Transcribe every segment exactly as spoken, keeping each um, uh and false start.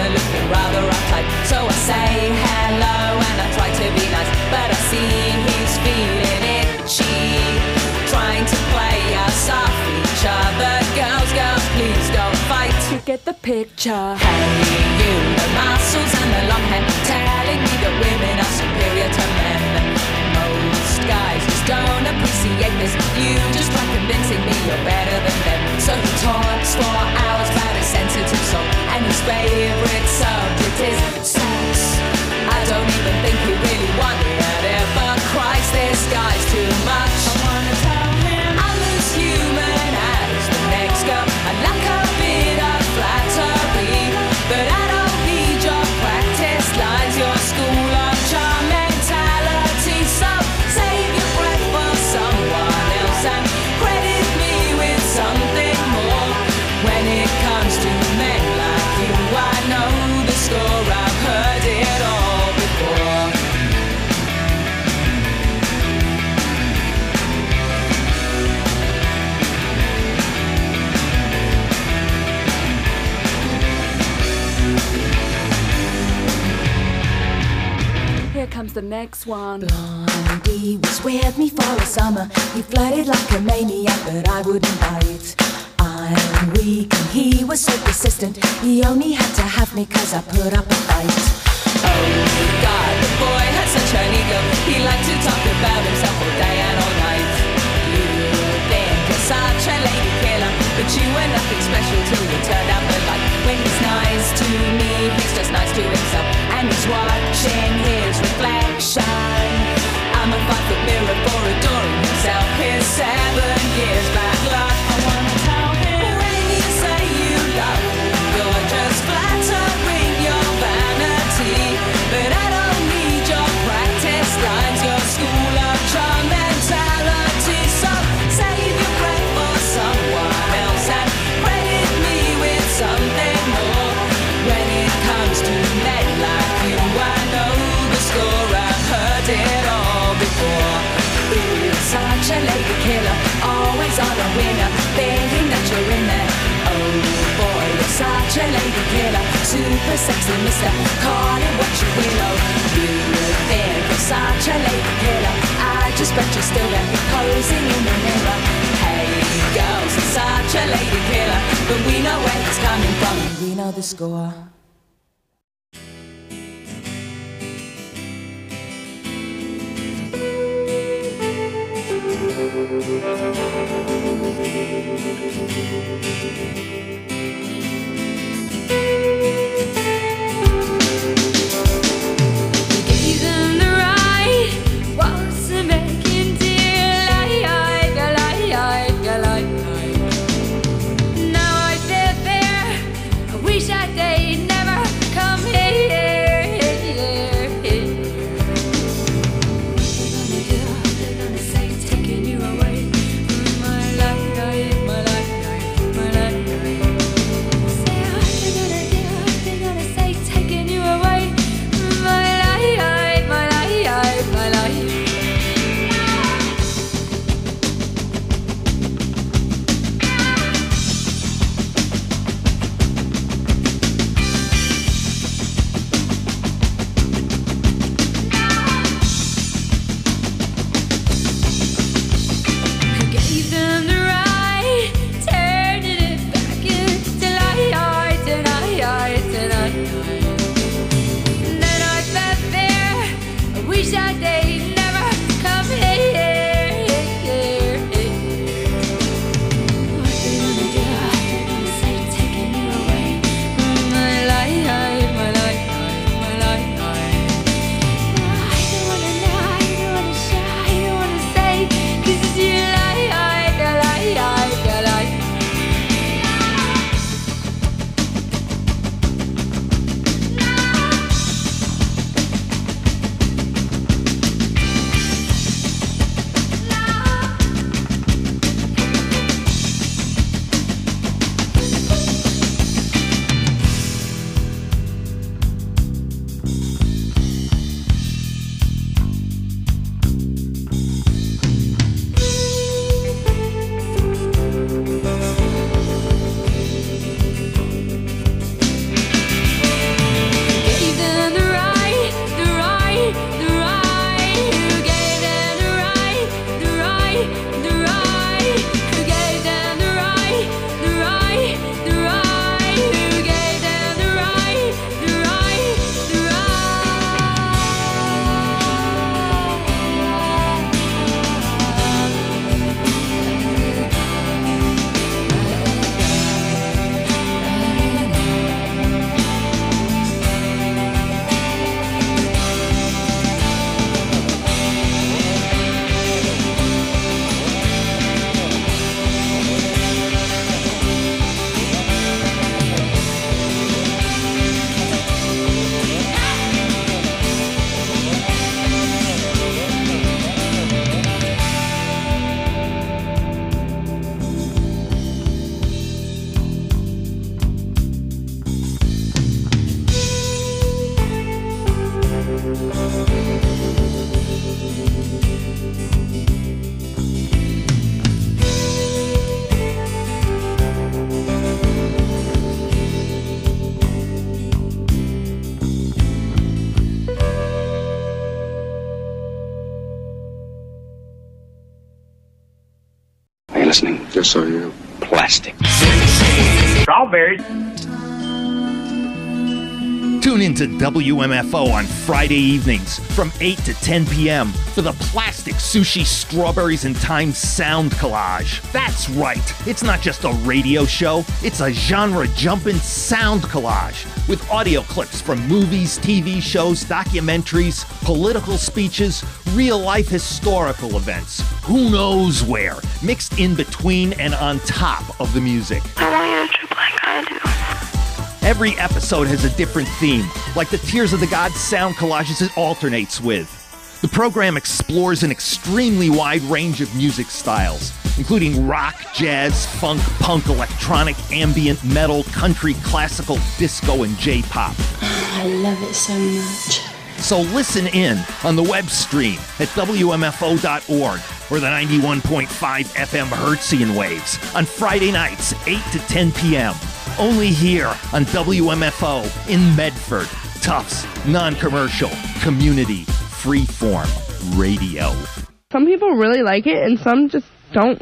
kinda looking rather uptight. So I say hello and I try to be nice, but I see he's feeling itchy, trying to play us off each other. Girls, girls, please don't fight. You get the picture. Hey, you, the muscles and the long hair, telling me that women are superior to men. Most guys just don't appreciate this. You just try convincing me you're better than them. So he talks for hours about his sensitive soul, and his favorite subject is sex. I don't even think he really wanted it, but Christ, this guy's too much. I wanna tell him I'm as human as the next girl. I like a bit of flattery, but I don't need your practice lines, your school of charm mentality. So save your breath for someone else and credit me with something more. When it comes to men like you, I know the score. I've heard it all before. Here comes the next one. Blondie was with me for a summer. He flirted like a maniac, but I wouldn't bite. I'm weak and he was so persistent. He only had to have me cause I put up a fight. Oh God, the boy had such an ego. He liked to talk about himself all day and all night. You think you're such a lady killer, but you were nothing special till you turned out the light. When he's nice to me, he's just nice to himself, and he's watching his reflection. I'm a five-foot mirror for adoring himself. His seven years back luck. I wanna tell him when you say you love me, you're just flattering your vanity, but I don't need your practice lines, your school of charm mentality. So save your breath for someone else and credit me with something more. When it comes to men like you, I know the score. I've heard it all before. You're such a lady killer, always on a winner, thinking that you're in there. Oh boy, you're such a lady killer, super sexy mister, call it what you will. Oh, you think you're such a lady killer, I just bet you're still there, posing in the mirror. Hey girls, you're such a lady killer, but we know where it's coming from, and we know the score. Give them the right, what's the making deal? I, I, I, I, I, now I sit there, I wish I stayed. listening, just so you know. Plastic. Strawberries. Tune in to W M F O on Friday evenings from eight to ten p.m. for the Plastic Sushi Strawberries and Time Sound Collage. That's right, it's not just a radio show, it's a genre-jumping sound collage with audio clips from movies, T V shows, documentaries, political speeches, real-life historical events, who knows where, mixed in between and on top of the music. I want you to trip like I do. Every episode has a different theme, like the Tears of the Gods sound collages it alternates with. The program explores an extremely wide range of music styles, including rock, jazz, funk, punk, electronic, ambient, metal, country, classical, disco, and J-pop. I love it so much. So listen in on the web stream at W M F O dot org or the ninety-one point five F M Hertzian waves on Friday nights, eight to ten p.m. Only here on W M F O in Medford. Tufts, non-commercial, community, freeform radio. Some people really like it and some just don't.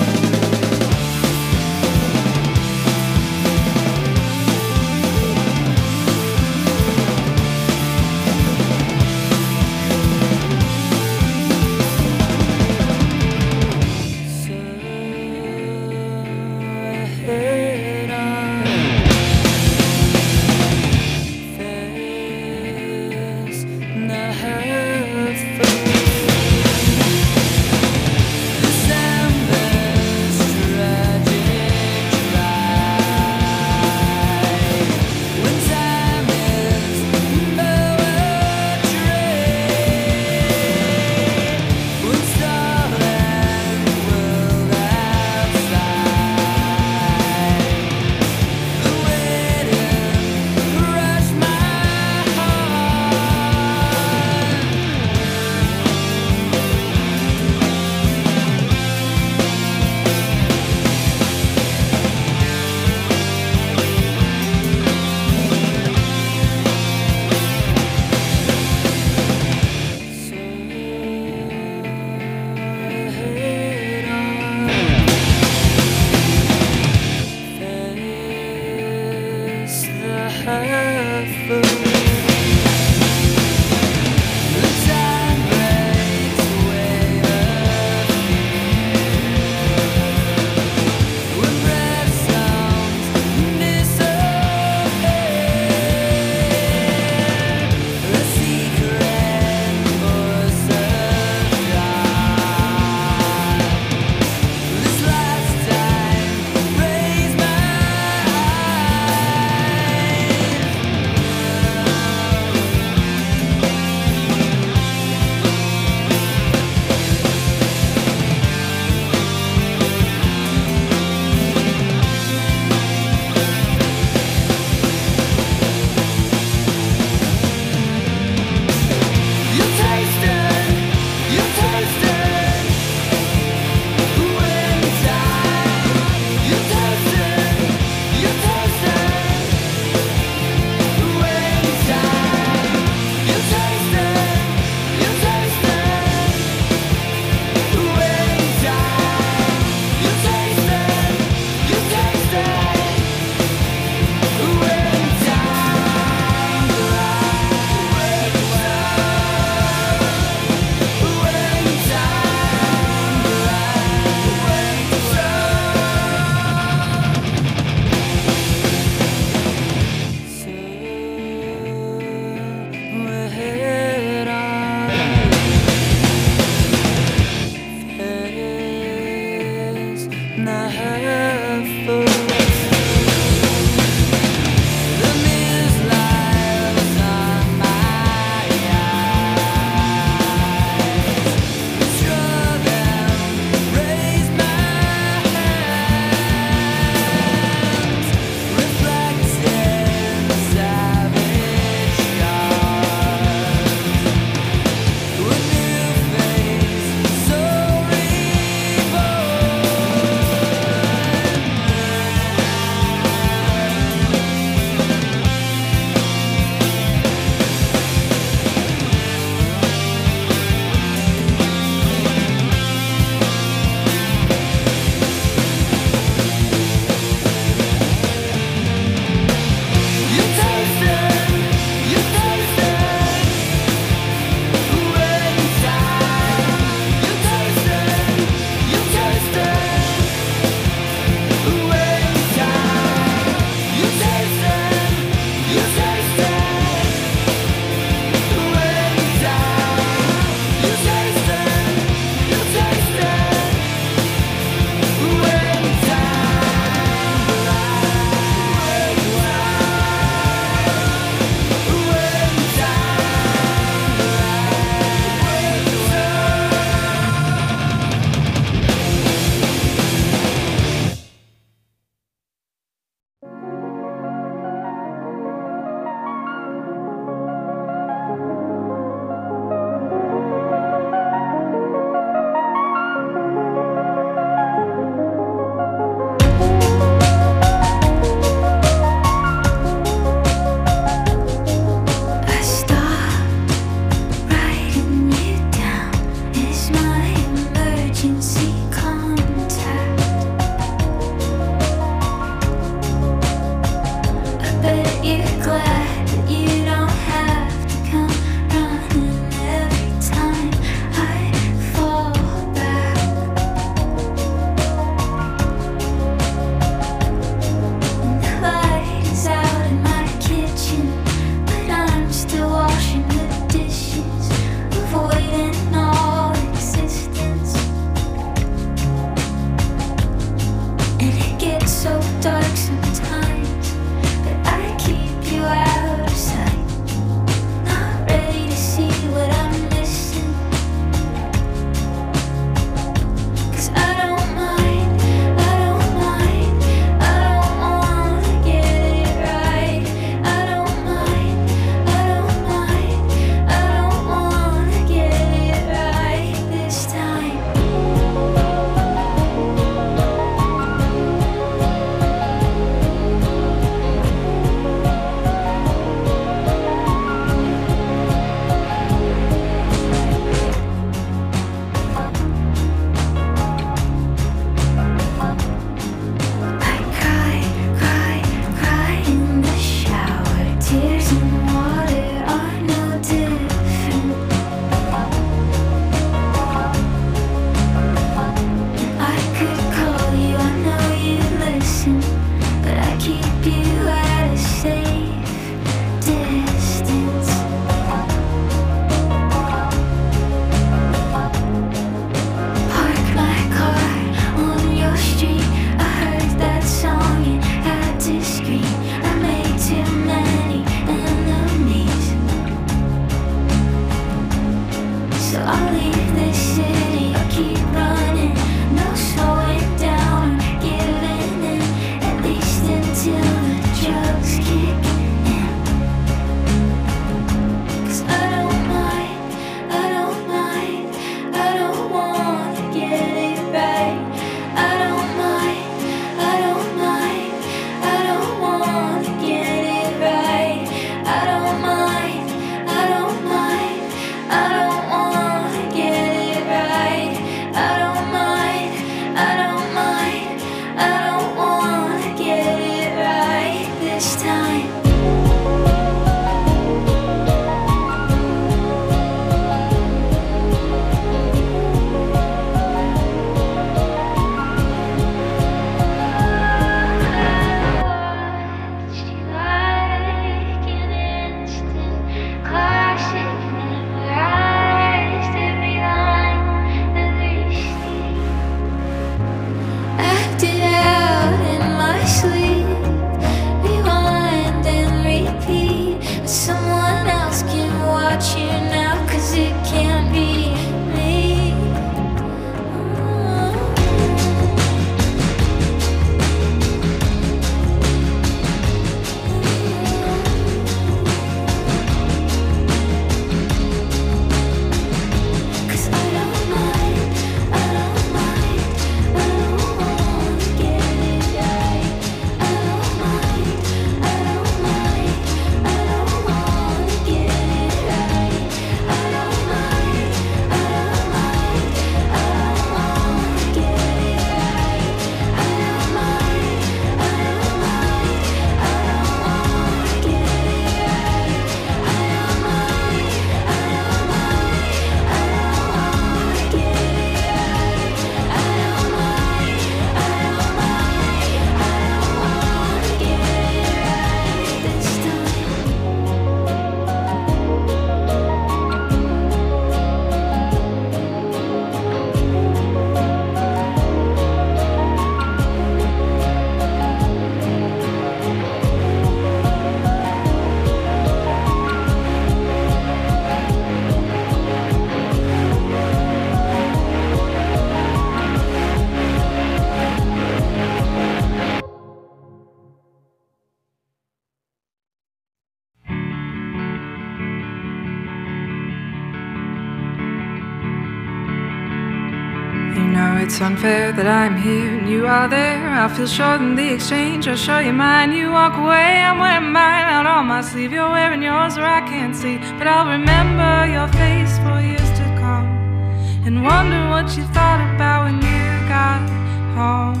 it's unfair that I'm here and you are there. I feel short in the exchange. I'll show you mine. You walk away, I'm wearing mine out on my sleeve. You're wearing yours where I can't see, but I'll remember your face for years to come and wonder what you thought about when you got home.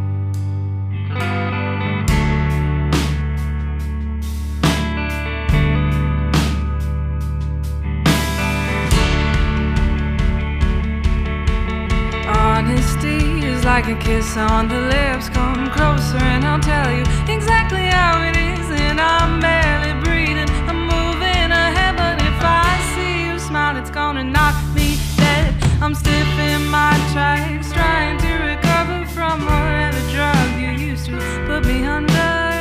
Honesty is like a kiss on the lips. Come closer and I'll tell you exactly how it is. And I'm barely breathing, I'm moving ahead, but if I see you smile, it's gonna knock me dead. I'm stiff in my tracks, trying to recover from whatever drug you used to put me under.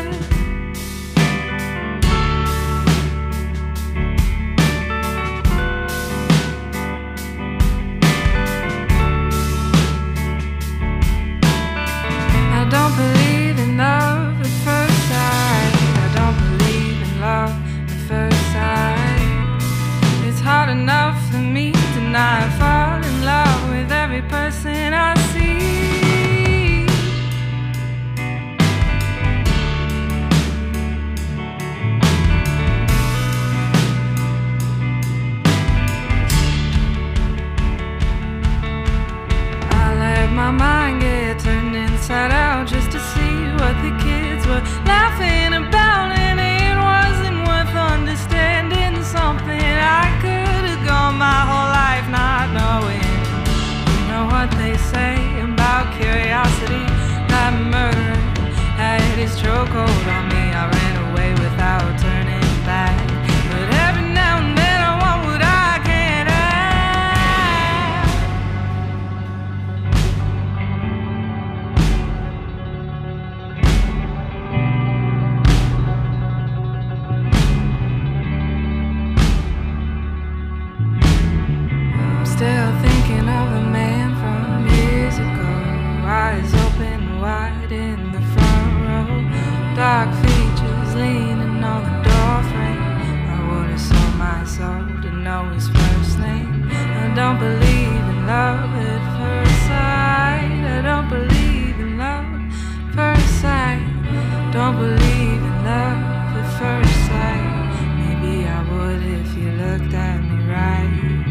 I don't believe in love at first sight. I don't believe in love at first sight. It's hard enough for me to not fall in love with every person I see. I let my mind get turned inside out just to see what the kids were laughing about, and it wasn't worth understanding something I could have gone my whole life not knowing. You know what they say about curiosity, that murderer had his chokehold on me. I ran away without turning back, but every now and then I want what I can't have. Still thinking of a man from years ago, eyes open wide in the front row, dark features leaning on the doorframe. I would have sold my soul to know his first name. I don't believe in love at first sight. I don't believe in love at first sight. Don't believe in love at first sight. Maybe I would if you looked at me right.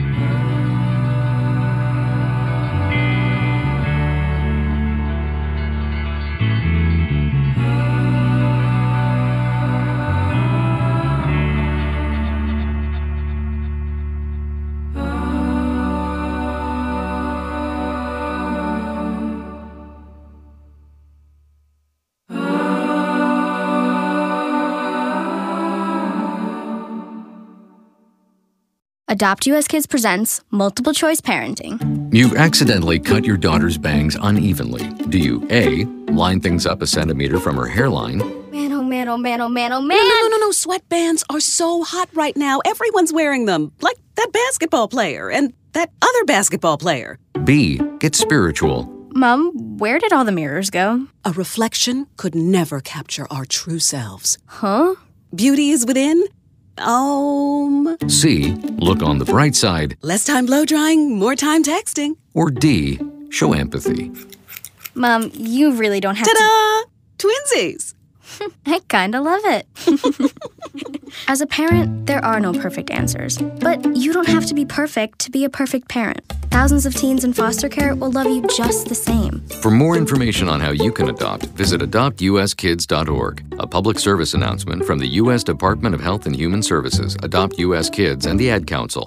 Adopt U S Kids presents Multiple Choice Parenting. You've accidentally cut your daughter's bangs unevenly. Do you A, line things up a centimeter from her hairline? Man, oh man, oh man, oh man, oh man! No, no, no, no, no. Sweatbands are so hot right now. Everyone's wearing them. Like that basketball player and that other basketball player. B, get spiritual. Mom, where did all the mirrors go? A reflection could never capture our true selves. Huh? Beauty is within. Um. C, look on the bright side. Less time blow drying, more time texting. Or D, show empathy. Mom, you really don't have Ta-da! To... Twinsies! I kinda love it. As a parent, there are no perfect answers. But you don't have to be perfect to be a perfect parent. Thousands of teens in foster care will love you just the same. For more information on how you can adopt, visit adopt u s kids dot org. A public service announcement from the U S Department of Health and Human Services, Adopt U S Kids, and the Ad Council.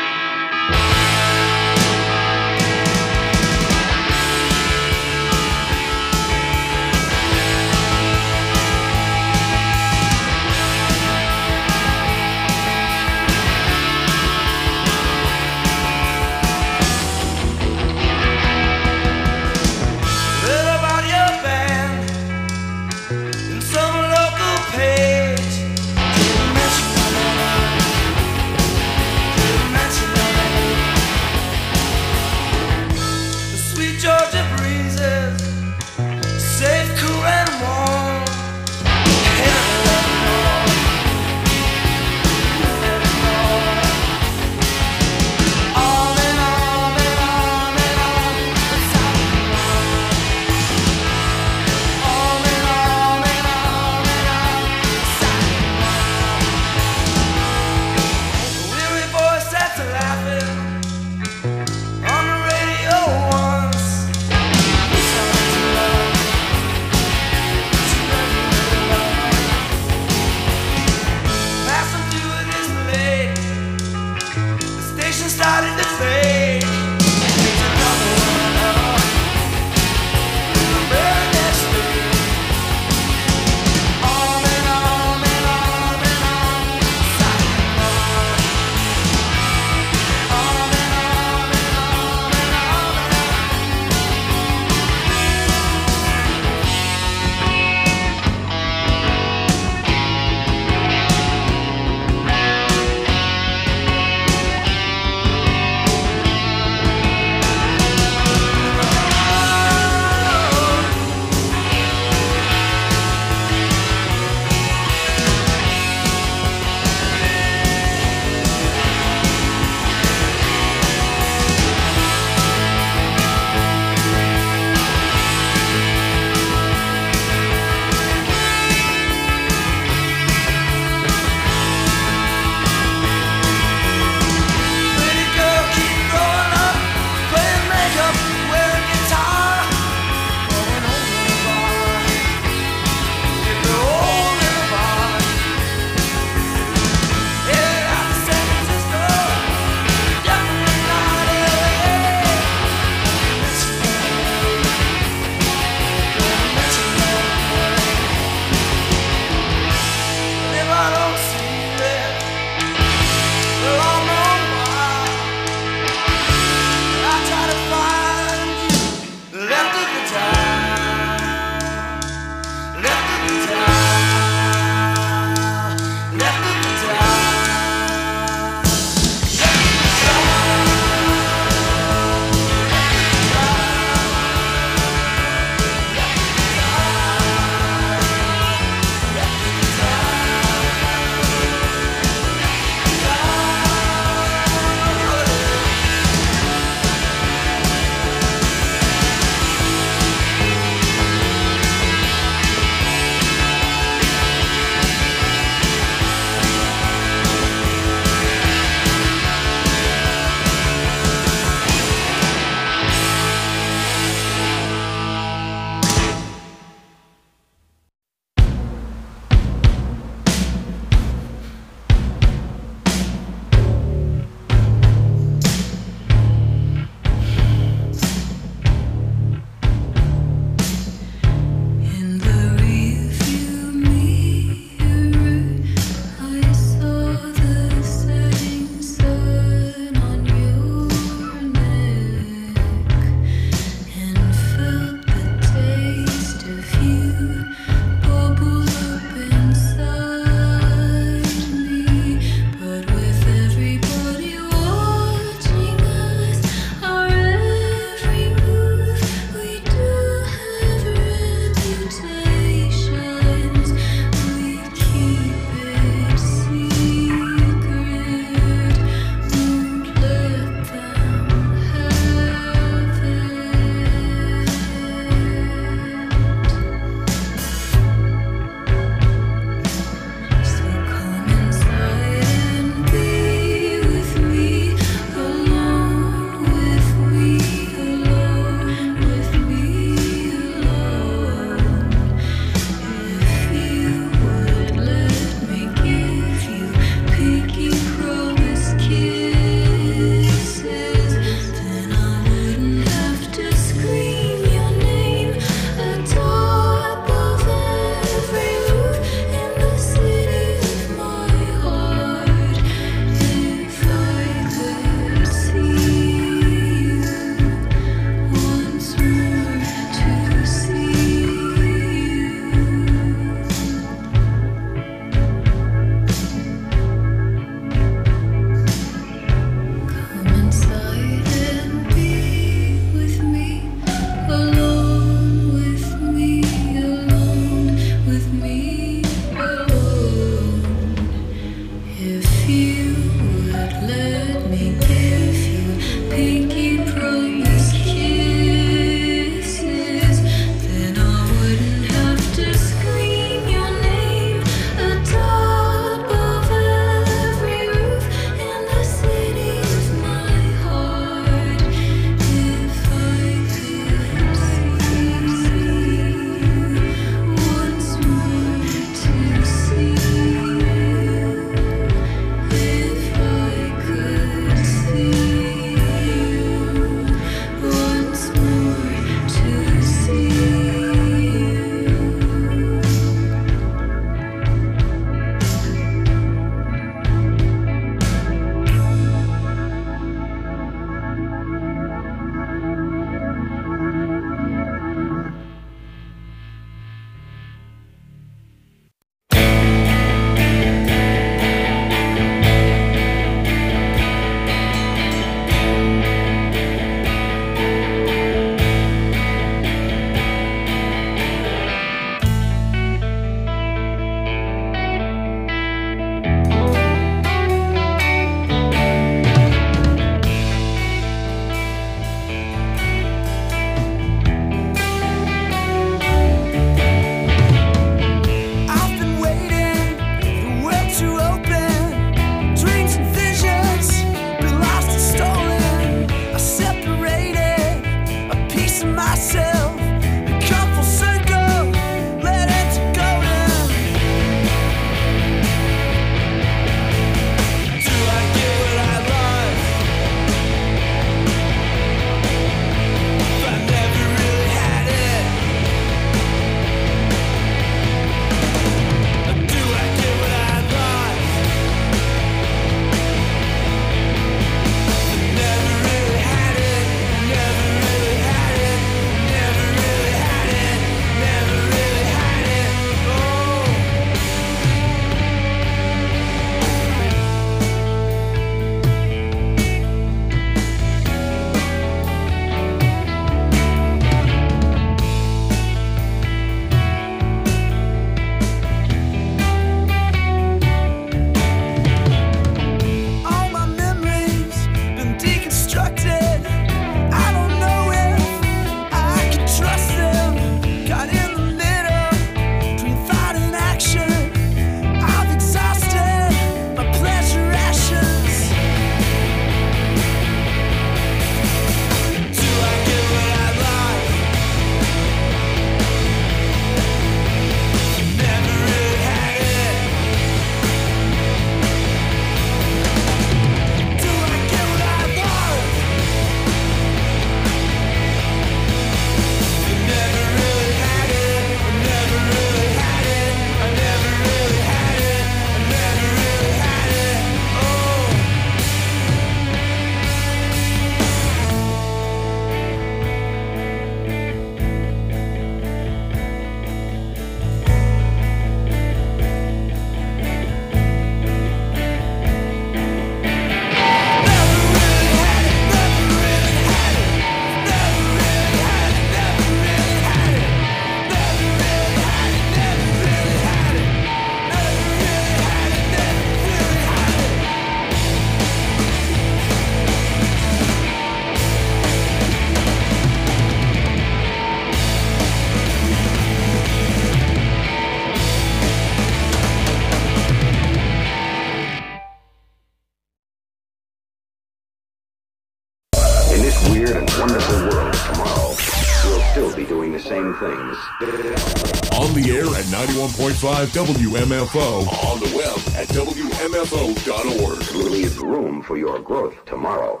things. On the air at ninety-one point five W M F O. On the web at W M F O dot org. Leave room for your growth tomorrow.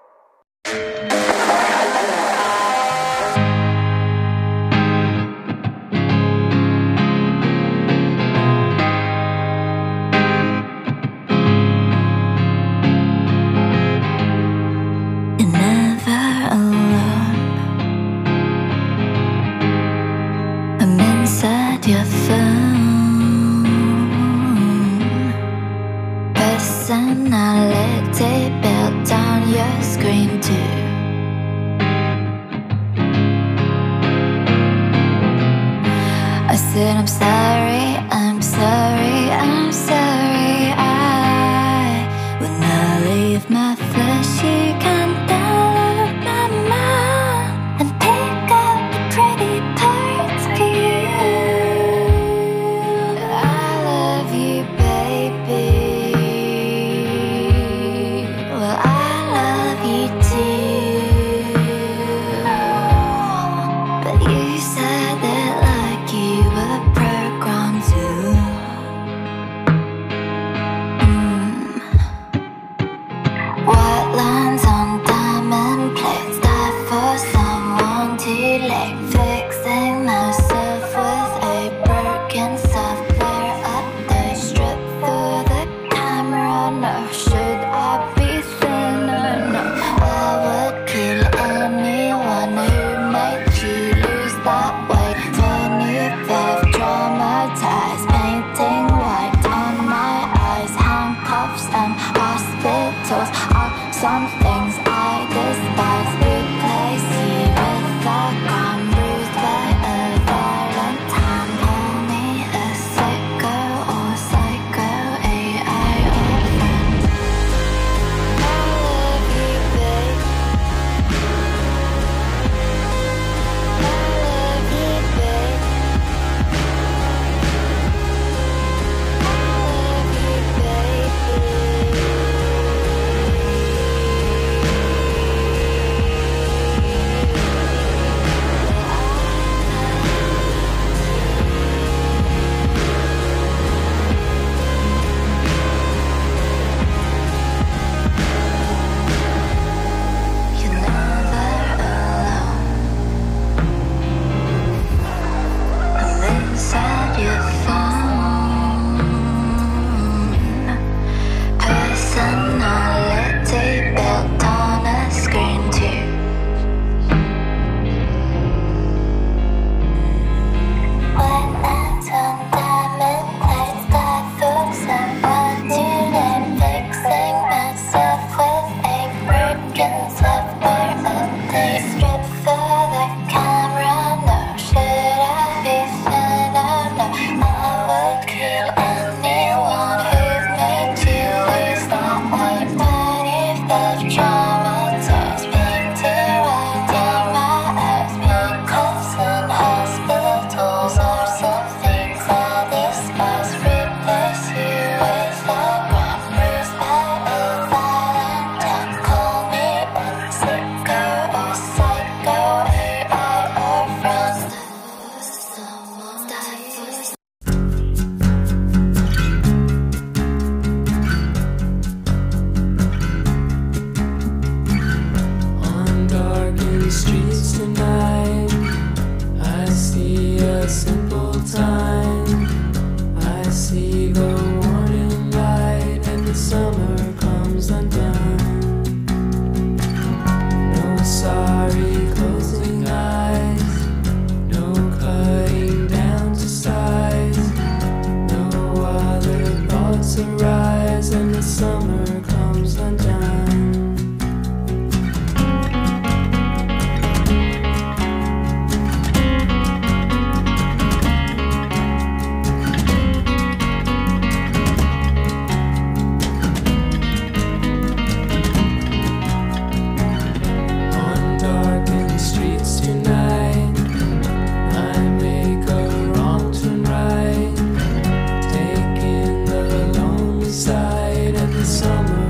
Your phone, personality built on your screen too. I said I'm sorry, I'm sorry, I'm sorry. I will not leave my fleshy kind down my mind and pick up the pretty parts for you. Some things I despise, replace you with a gun bruised by a violent hand. Call me a sicko or psycho, A I or friend. I love you, babe. I love you, babe. I love you, baby. Inside your phone, personality built on a screen too. White lines on diamond plates, got for someone to name. Fixing myself with a broken software update. Strip for the camera, no, should I be fair? I would kill anyone who's made you lose that weight. But if they've traumatized me to right in my eyes, because in hospitals are some things I despise. Replace you with a gun bruised by a violent hand. Call me a sicko or psycho, A I or friend. On darkened streets tonight, I see a simple time. I see the warning light, and the summer comes undone. No sorry closing eyes, no cutting down to size. No other thoughts arise, and the summer comes undone. On darkened streets tonight, I make a wrong turn right, taking the lonely side, and the summer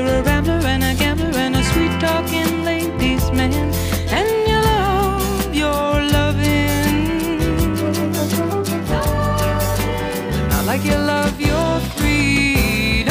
You're a rambler and a gambler and a sweet-talking ladies' man, and you love your loving, not like you love your freedom.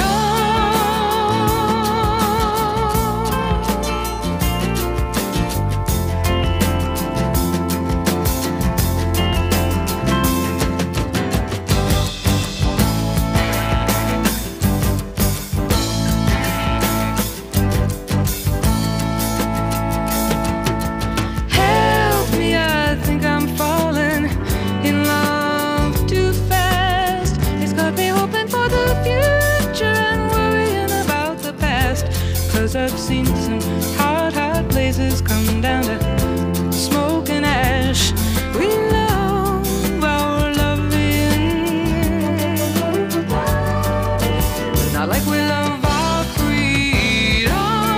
I've seen some hot, hot places come down to smoke and ash. We love our loving, not like we love our freedom.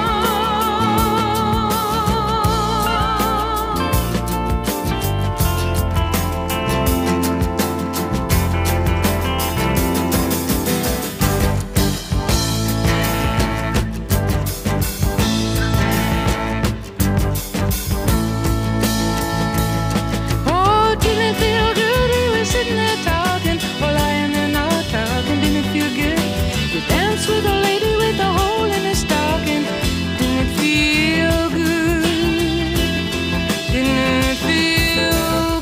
With a lady with a hole in her stocking, didn't it feel good? Didn't it feel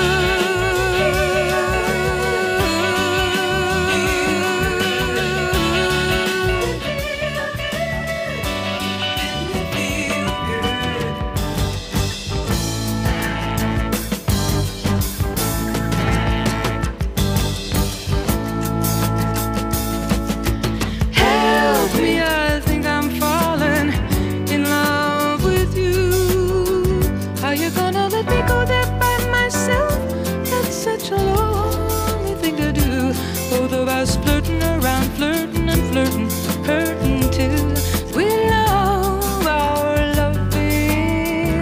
flirting around, flirting and flirting, hurting too. We love our loving,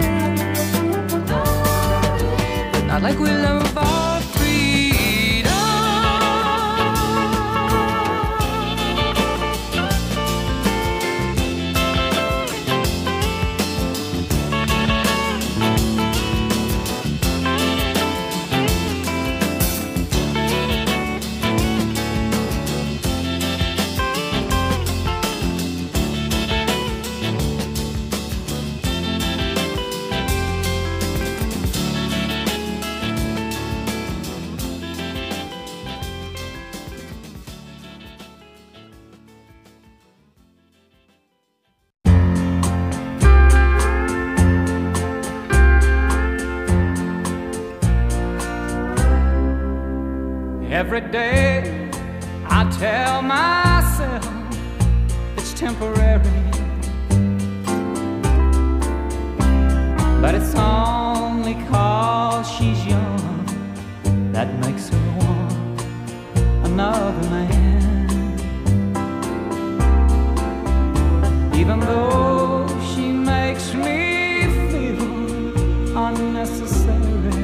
not like we love our freedom. Every day I tell myself it's temporary, but it's only 'cause she's young that makes her want another man. Even though she makes me feel unnecessary,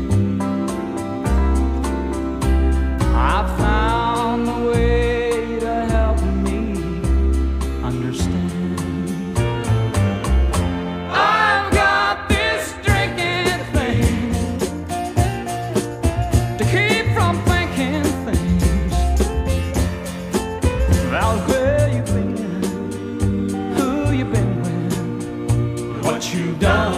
I've found the way to help me understand. I've got this drinking thing to keep from thinking things about where you've been, who you've been with, what you've done.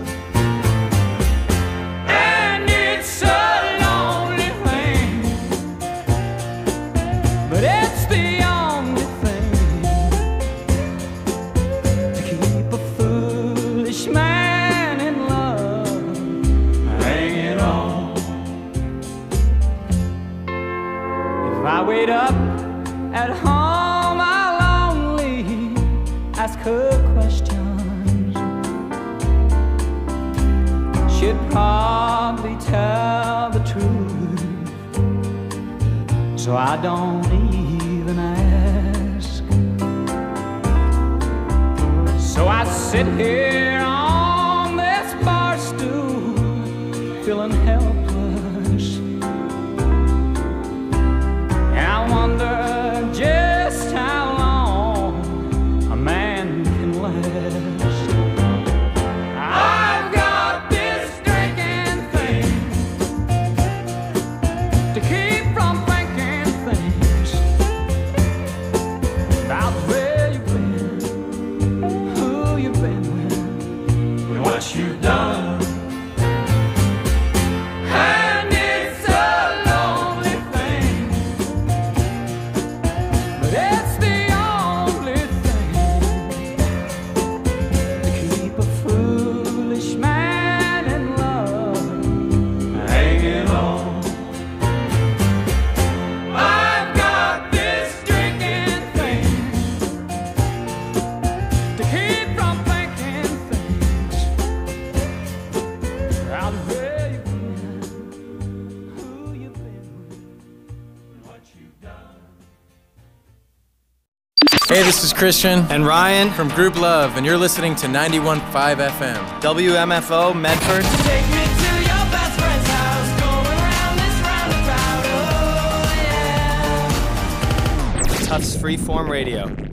Wait up at home, I'll only ask her questions. She'd probably tell the truth, so I don't even ask. So I sit here on this bar stool, feeling helpless. I wonder just how long a what you've done. And it's a lonely thing, but it's the only thing to keep a foolish man in love hanging on. I've got this drinking thing to keep from thinking things out of where you've been, who you've been, what you've done. Hey, this is Christian and Ryan from Group Love, and you're listening to ninety-one point five F M. W M F O, Medford. Take me to your best friend's house, going around this roundabout, oh yeah. Tufts Freeform Radio.